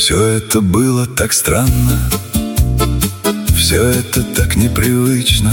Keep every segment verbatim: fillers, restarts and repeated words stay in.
Все это было так странно, все это так непривычно.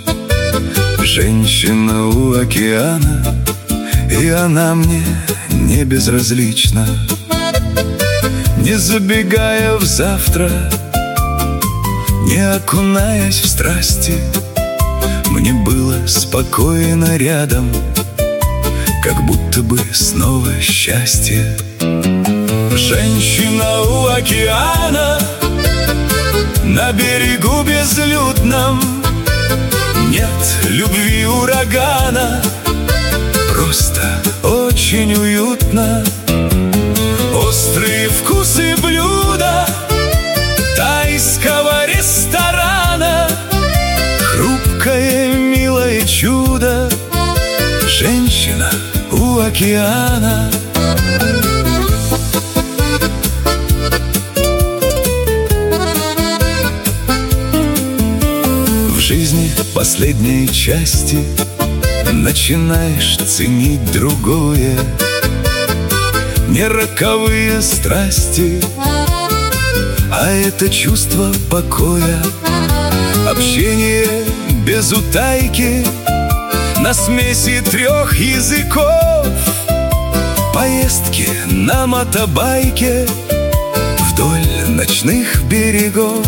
Женщина у океана, и она мне не безразлична. Не забегая в завтра, не окунаясь в страсти, мне было спокойно рядом, как будто бы снова счастье. Женщина у океана, на берегу безлюдном, нет любви урагана, просто очень уютно. Острые вкусы блюда тайского ресторана, хрупкое милое чудо, женщина у океана. В жизни последней части начинаешь ценить другое, не роковые страсти, а это чувство покоя, общение без утайки на смеси трех языков, поездки на мотобайке вдоль ночных берегов.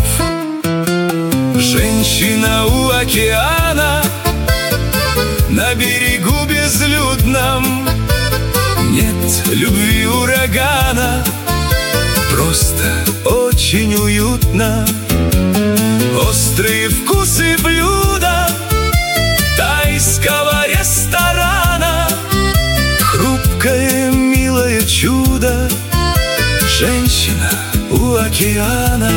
Женщина у океана, на берегу безлюдном, нет любви урагана, просто очень уютно. Острые вкусы блюда тайского ресторана, хрупкое милое чудо, женщина у океана.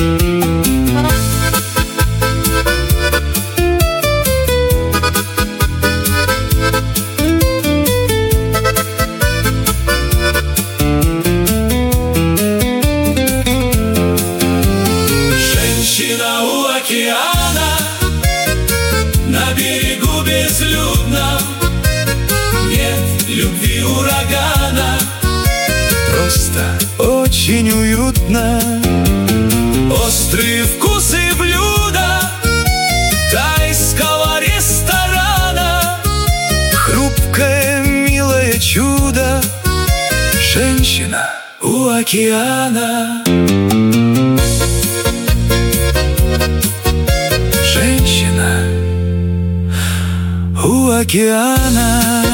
Женщина у океана, на берегу безлюдном, нет любви урагана, просто очень уютно. острые вкусы блюда тайского ресторана, Хрупкое милое чудо, женщина у океана. Женщина у океана.